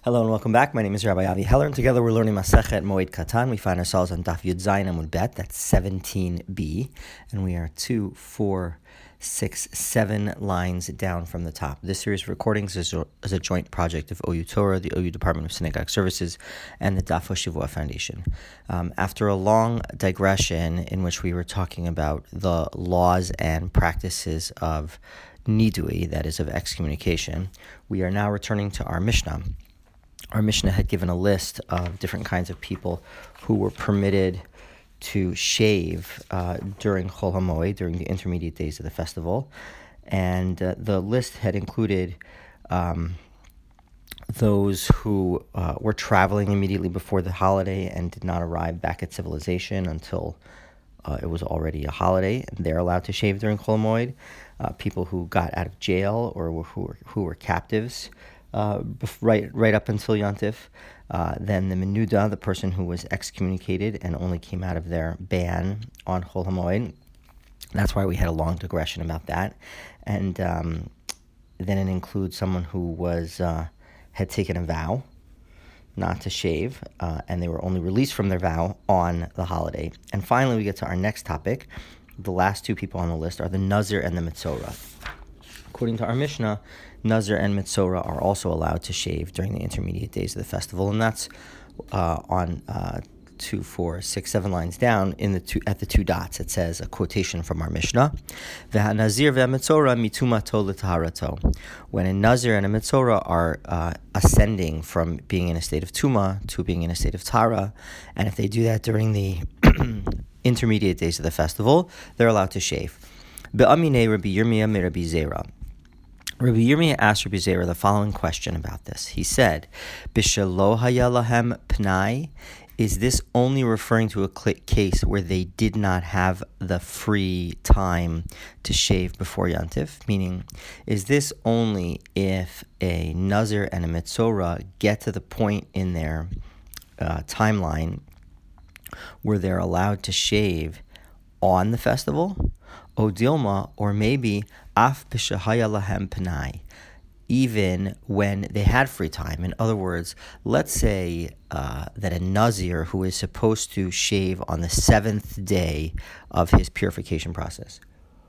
Hello and welcome back. My name is Rabbi Avi Heller, and together we're learning Masechet Moed Katan. We find ourselves on Daf Yud Zayin Amud Bet, that's 17b, and we are 2, 4, 6, 7 lines down from the top. This series of recordings is a joint project of OU Torah, the OU Department of Synagogue Services, and the Daf Shavua Foundation. After a long digression in which we were talking about the laws and practices of nidui, that is of excommunication, we are now returning to our Mishnah. Our Mishnah had given a list of different kinds of people who were permitted to shave during Chol HaMoed, during the intermediate days of the festival. And the list had included those who were traveling immediately before the holiday and did not arrive back at civilization until it was already a holiday, and they're allowed to shave during Chol HaMoed. People who got out of jail or who were captives right up until Yontif. Then the Menuda, the person who was excommunicated and only came out of their ban on Chol HaMoed. That's why we had a long digression about that. And then it includes someone who had taken a vow not to shave, and they were only released from their vow on the holiday. And finally, we get to our next topic. The last two people on the list are the Nazir and the Metzora. According to our Mishnah, Nazir and Metzora are also allowed to shave during the intermediate days of the festival, and that's on 2, 4, 6, 7 lines down at the two dots. It says a quotation from our Mishnah: "V'hanazir ve'metzora mitumato l'taharato." When a Nazir and a Metzora are ascending from being in a state of tuma to being in a state of tara, and if they do that during the intermediate days of the festival, they're allowed to shave. Be'amine Rabbi Yirmiyah me Rabbi Zera. Rabbi Yirmiyah asked Rabbi Zera the following question about this. He said, "B'shelo haya lahem pnai." Is this only referring to a case where they did not have the free time to shave before Yantif? Meaning, is this only if a Nazir and a Metzora get to the point in their timeline where they're allowed to shave on the festival? O Dilma, or maybe af b'shehaya lahem pnai, even when they had free time. In other words, let's say that a Nazir who is supposed to shave on the 7th day of his purification process.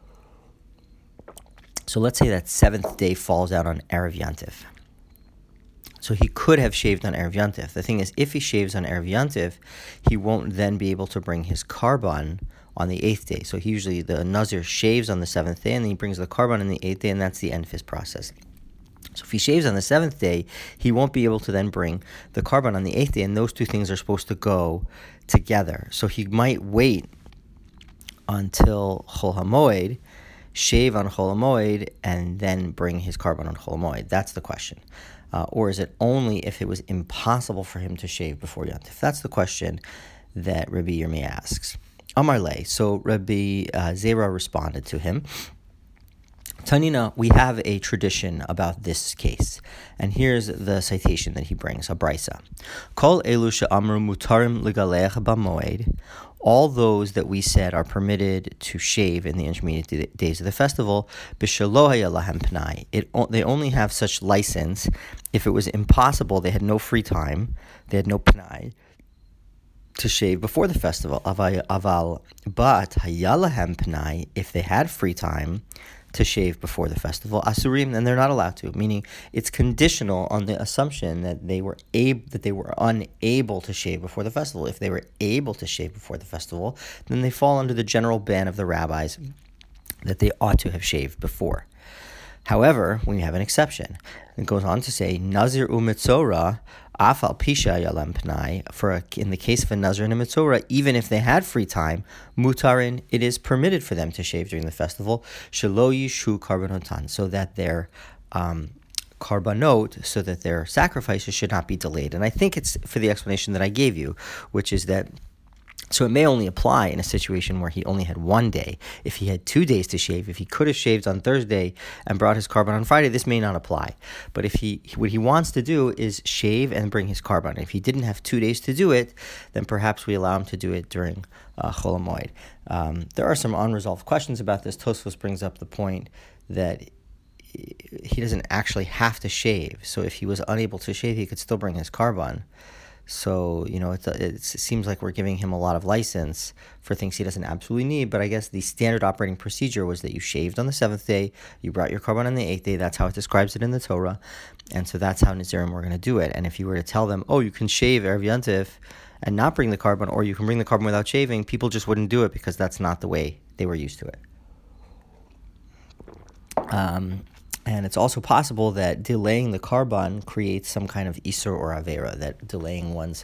So let's say that 7th day falls out on Erev Yantif. So he could have shaved on Erev Yantif. The thing is, if he shaves on Erev Yantif, he won't then be able to bring his karban on the 8th day. So the Nazir shaves on the 7th day, and then he brings the karban on the 8th day, and that's the end of his process. So if he shaves on the 7th day, he won't be able to then bring the karban on the 8th day, and those two things are supposed to go together. So he might wait until Chol HaMoed, shave on Chol HaMoed, and then bring his karban on Chol HaMoed. That's the question. Or is it only if it was impossible for him to shave before Yantif? That's the question that Rabbi Yirmiyah asks. Amar Le, so Rabbi Zera responded to him. Tanina, we have a tradition about this case, and here's the citation that he brings, a brisa. Kol elu she'amru mutarim legalech b'moed. All those that we said are permitted to shave in the intermediate days of the festival, b'shelo haya lahem pnai. They only have such license if it was impossible, they had no free time, they had no pnai to shave before the festival. Aval, but haya lahem pnai, if they had free time to shave before the festival, asurim, then they're not allowed to. Meaning, it's conditional on the assumption that they were unable to shave before the festival. If they were able to shave before the festival, then they fall under the general ban of the rabbis that they ought to have shaved before. However, we have an exception. It goes on to say, Nazir u'metzora afal pisha yalam pnai. In the case of a Nazir and a Metzora, even if they had free time, mutarin, it is permitted for them to shave during the festival, shelo yishu karbanotan, so that their karbanot, so that their sacrifices should not be delayed. And I think it's for the explanation that I gave you, which is that so it may only apply in a situation where he only had 1 day. If he had 2 days to shave, if he could have shaved on Thursday and brought his karban on Friday, this may not apply. But if what he wants to do is shave and bring his karban. If he didn't have 2 days to do it, then perhaps we allow him to do it during Chol HaMoed. There are some unresolved questions about this. Tosfos brings up the point that he doesn't actually have to shave. So if he was unable to shave, he could still bring his carbon. So, it seems like we're giving him a lot of license for things he doesn't absolutely need. But I guess the standard operating procedure was that you shaved on the 7th day, you brought your carbon on the 8th day. That's how it describes it in the Torah. And so that's how Nazirim were going to do it. And if you were to tell them, oh, you can shave Erev Yantif and not bring the carbon, or you can bring the carbon without shaving, people just wouldn't do it because that's not the way they were used to it. And it's also possible that delaying the carbon creates some kind of isur or avera, that delaying one's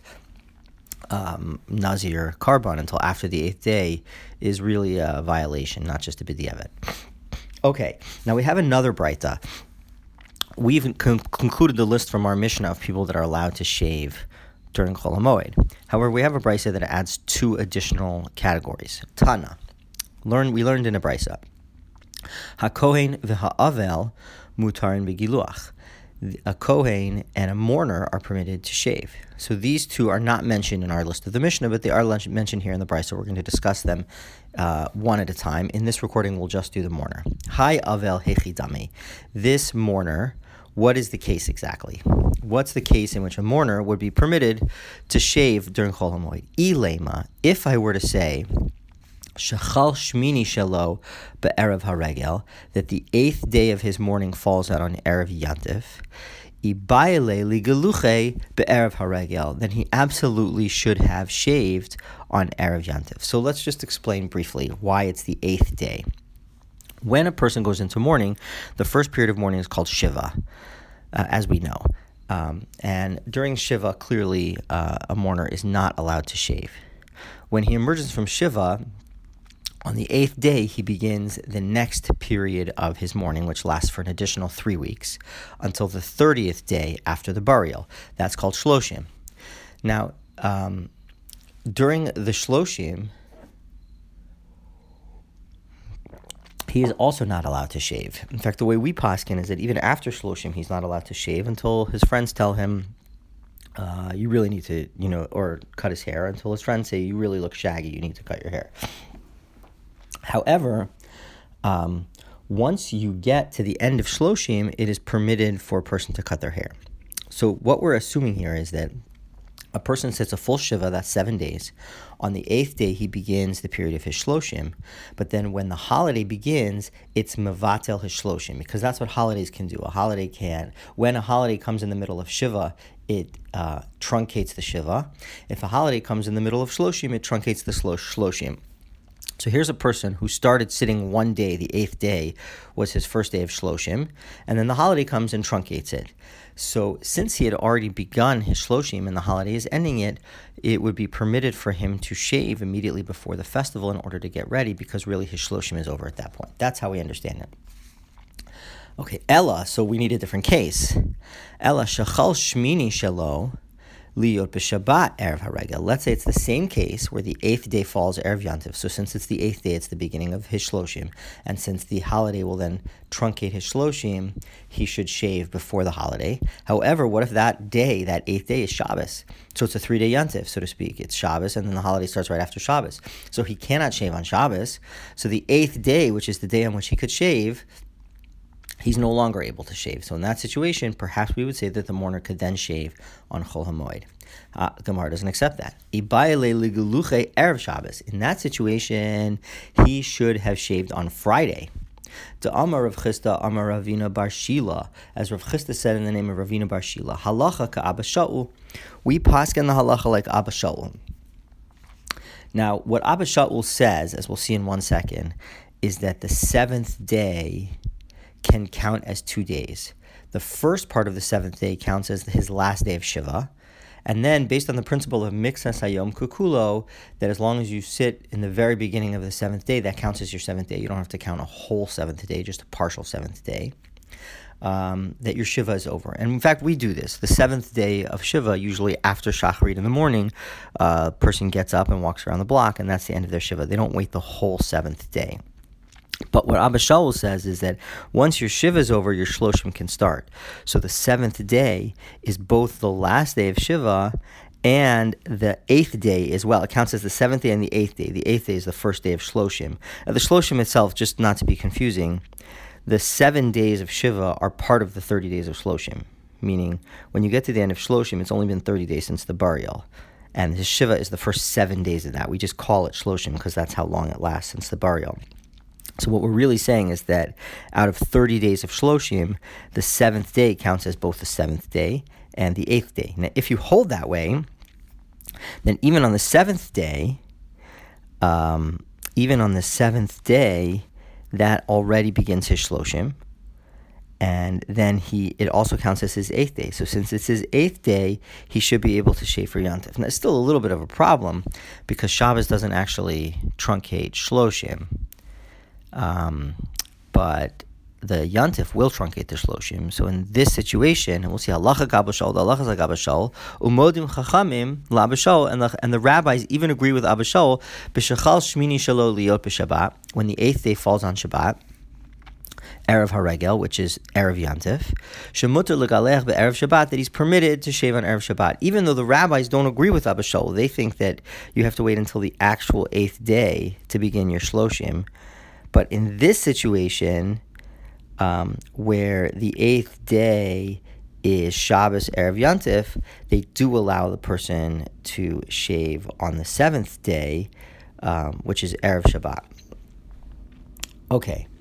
nazir carbon until after the 8th day is really a violation, not just a b'diavad. Okay, now we have another braita. We've concluded the list from our Mishnah of people that are allowed to shave during Chol HaMoed. However, we have a braita that adds 2 additional categories. Tana, we learned in a braita. HaKohen v'ha'avel mutarin b'giluach. A Kohen and a mourner are permitted to shave. So these 2 are not mentioned in our list of the Mishnah, but they are mentioned here in the Brisa. So we're going to discuss them one at a time. In this recording, we'll just do the mourner. Hi Avel Hechidame. This mourner, what is the case exactly? What's the case in which a mourner would be permitted to shave during Chol HaMoed? Ilema, if I were to say, Shechal Shmini Shelo be'erev haregel, that the 8th day of his mourning falls out on Erev Yantif, Ibayele ligeluche be'erev haregel, then he absolutely should have shaved on Erev Yantif. So let's just explain briefly why it's the 8th day. When a person goes into mourning, the first period of mourning is called Shiva, as we know. And during Shiva, clearly a mourner is not allowed to shave. When he emerges from Shiva, on the 8th day, he begins the next period of his mourning, which lasts for an additional 3 weeks, until the 30th day after the burial. That's called Shloshim. Now, during the Shloshim, he is also not allowed to shave. In fact, the way we paskin is that even after Shloshim, he's not allowed to shave until his friends tell him, you really need to, or cut his hair, until his friends say, you really look shaggy, you need to cut your hair. However, once you get to the end of Shloshim, it is permitted for a person to cut their hair. So what we're assuming here is that a person sits a full Shiva, that's 7 days. On the 8th day, he begins the period of his Shloshim. But then when the holiday begins, it's Mevatel his Shloshim, because that's what holidays can do. When a holiday comes in the middle of Shiva, it truncates the Shiva. If a holiday comes in the middle of Shloshim, it truncates the Shloshim. So here's a person who started sitting one day, the 8th day was his first day of Shloshim, and then the holiday comes and truncates it. So since he had already begun his Shloshim and the holiday is ending it, it would be permitted for him to shave immediately before the festival in order to get ready, because really his Shloshim is over at that point. That's how we understand it. Okay, Ella, so we need a different case. Ella shechal shmini shelo liyot b'Shabbat erev haregel. Let's say it's the same case where the 8th day falls erev yantiv. So since it's the 8th day, it's the beginning of his shloshim, and since the holiday will then truncate his shloshim, he should shave before the holiday. However, what if that day, that 8th day, is Shabbos? So it's a 3-day yantiv, so to speak. It's Shabbos, and then the holiday starts right after Shabbos. So he cannot shave on Shabbos. So the 8th day, which is the day on which he could shave, he's no longer able to shave. So in that situation, perhaps we would say that the mourner could then shave on Chol HaMoed. Gemara doesn't accept that. Erev Shabbos. In that situation, he should have shaved on Friday. The Amar Rav Chisda, Amar Ravina Bar Shila, as Rav Chisda said in the name of Ravina Bar Shila, Halacha ka Abba Shaul. We paskin the halacha like Abba Shaul. Now, what Abba Shaul says, as we'll see in 1 second, is that the 7th day can count as 2 days. The first part of the 7th day counts as his last day of Shiva. And then, based on the principle of Mixas Hayom Kukulo, that as long as you sit in the very beginning of the 7th day, that counts as your 7th day. You don't have to count a whole 7th day, just a partial 7th day, that your Shiva is over. And in fact, we do this. The 7th day of Shiva, usually after Shacharit in the morning, a person gets up and walks around the block, and that's the end of their Shiva. They don't wait the whole 7th day. But what Abba Shaul says is that once your Shiva is over, your Shloshim can start. So the 7th day is both the last day of Shiva and the 8th day as well. It counts as the 7th day and the 8th day. The 8th day is the first day of Shloshim. The Shloshim itself, just not to be confusing, the 7 days of Shiva are part of the 30 days of Shloshim, meaning when you get to the end of Shloshim, it's only been 30 days since the burial. And the Shiva is the first 7 days of that. We just call it Shloshim because that's how long it lasts since the burial. So what we're really saying is that out of 30 days of Shloshim, the 7th day counts as both the 7th day and the 8th day. Now, if you hold that way, then even on the 7th day, that already begins his Shloshim. And then it also counts as his 8th day. So since it's his 8th day, he should be able to shave for Yontif. Now, it's still a little bit of a problem because Shabbos doesn't actually truncate Shloshim. But the Yontif will truncate the Shloshim. So in this situation, and we'll see halacha gabashal, the halacha is gabashal, umodim chachamim labashal, and the rabbis even agree with Abashal, b'shechal shmini shelo liot b'Shabbat, when the 8th day falls on Shabbat, Erev HaRegel, which is Erev Yantif, Shemuter Legalech be'Erev Shabbat, that he's permitted to shave on Erev Shabbat. Even though the rabbis don't agree with Abashol, they think that you have to wait until the actual 8th day to begin your Shloshim. But in this situation, where the 8th day is Shabbos Erev Yantif, they do allow the person to shave on the 7th day, which is Erev Shabbat. Okay.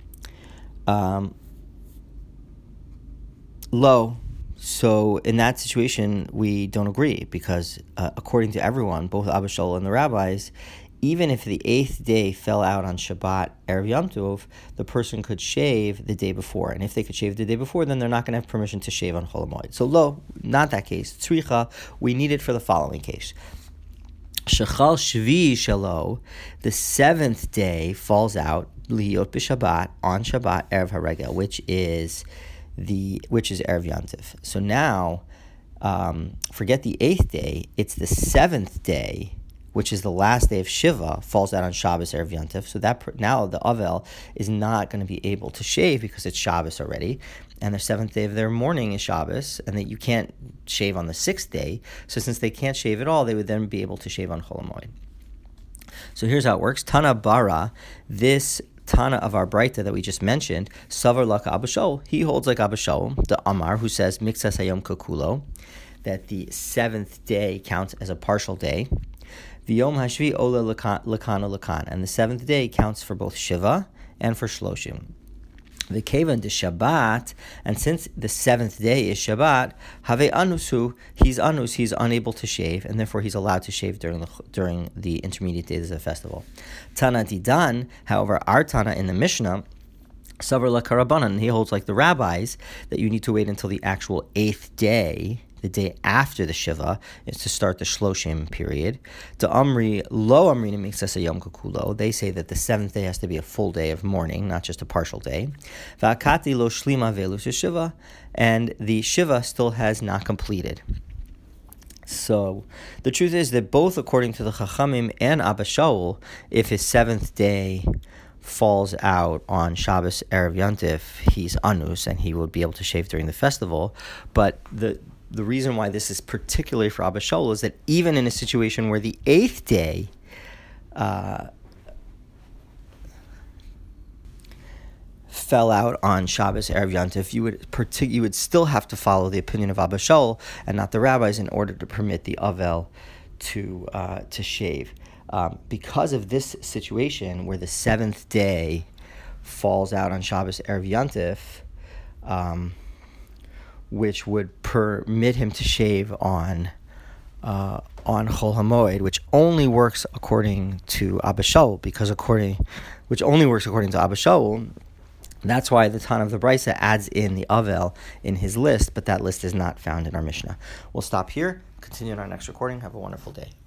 Low. So in that situation, we don't agree because according to everyone, both Abashol and the rabbis, even if the 8th day fell out on Shabbat Erev Yom Tov, the person could shave the day before. And if they could shave the day before, then they're not going to have permission to shave on Chol HaMoed. So lo, not that case. Tzricha, we need it for the following case. Shechal Shvi Shelo, the 7th day falls out Liot b'Shabbat on Shabbat Erev HaRegel, which is Erev Yantif. So now, forget the 8th day; it's the 7th day, which is the last day of Shiva, falls out on Shabbos Erev Yantif. So that now the Avel is not going to be able to shave because it's Shabbos already, and the 7th day of their mourning is Shabbos, and that you can't shave on the 6th day. So since they can't shave at all, they would then be able to shave on Chol HaMoed. So here's how it works. Tana Bara, this Tana of our Braita that we just mentioned, Savar Laka Abashol, he holds like Abashol, the Amar, who says, Mixas Hayom Kakulo, that the 7th day counts as a partial day. V'yom Hashvi Ola Lakan, and the 7th day counts for both Shiva and for Shloshim. The Kevan de Shabbat, and since the 7th day is Shabbat, Have Anusu, he's unable to shave, and therefore he's allowed to shave during the intermediate days of the festival. Tana Didan, however, our Tana in the Mishnah, Savar La Karabanan, he holds like the rabbis that you need to wait until the actual 8th day, the day after the Shiva, is to start the Shloshim period. To Amri, Lo Amrina Mixasa Yom Kakulo, they say that the 7th day has to be a full day of mourning, not just a partial day. Va'akati Lo Shlima Velus Shiva, and the Shiva still has not completed. So the truth is that both according to the Chachamim and Abba Shaul, if his 7th day falls out on Shabbos Erev Yantif, he's anus and he will be able to shave during the festival. But the reason why this is particularly for Abba Shaul is that even in a situation where the 8th day fell out on Shabbos Erev Yantif, you would still have to follow the opinion of Abba Shaul and not the rabbis in order to permit the Avel to shave. Because of this situation where the 7th day falls out on Shabbos Erev Yantif, which would permit him to shave on Chol HaMoed, which only works according to Abba Shaul, which only works according to Abba Shaul. That's why the Tana of the Brisa adds in the Avel in his list, but that list is not found in our Mishnah. We'll stop here, continue in our next recording. Have a wonderful day.